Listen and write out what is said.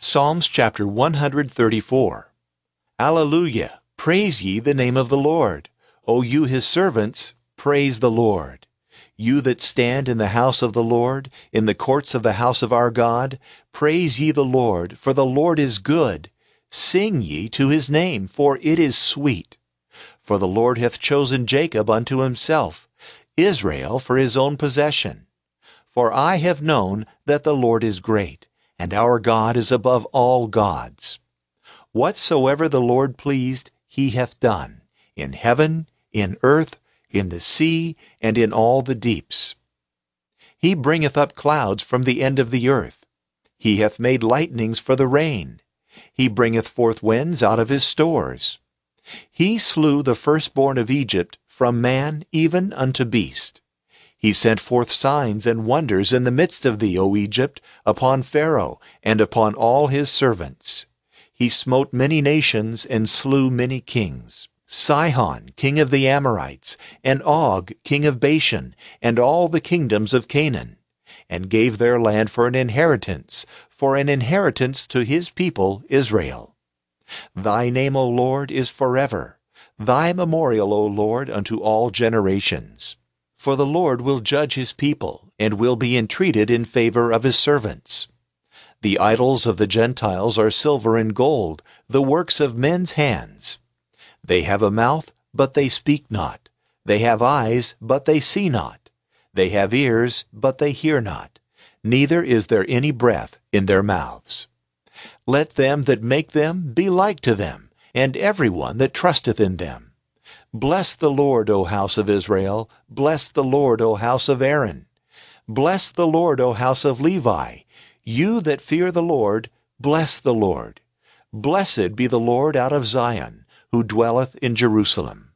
Psalms chapter 134. Alleluia! Praise ye the name of the Lord. O you his servants, praise the Lord. You that stand in the house of the Lord, in the courts of the house of our God, praise ye the Lord, for the Lord is good. Sing ye to his name, for it is sweet. For the Lord hath chosen Jacob unto himself, Israel for his own possession. For I have known that the Lord is great, and our God is above all gods. Whatsoever the Lord pleased, he hath done, in heaven, in earth, in the sea, and in all the deeps. He bringeth up clouds from the end of the earth. He hath made lightnings for the rain. He bringeth forth winds out of his stores. He slew the firstborn of Egypt, from man even unto beast. He sent forth signs and wonders in the midst of thee, O Egypt, upon Pharaoh, and upon all his servants. He smote many nations, and slew many kings. Sihon, king of the Amorites, and Og, king of Bashan, and all the kingdoms of Canaan, and gave their land for an inheritance to his people Israel. Thy name, O Lord, is forever, thy memorial, O Lord, unto all generations. For the Lord will judge his people, and will be entreated in favor of his servants. The idols of the Gentiles are silver and gold, the works of men's hands. They have a mouth, but they speak not. They have eyes, but they see not. They have ears, but they hear not. Neither is there any breath in their mouths. Let them that make them be like to them, and every one that trusteth in them. Bless the Lord, O house of Israel. Bless the Lord, O house of Aaron. Bless the Lord, O house of Levi. You that fear the Lord, bless the Lord. Blessed be the Lord out of Zion, who dwelleth in Jerusalem.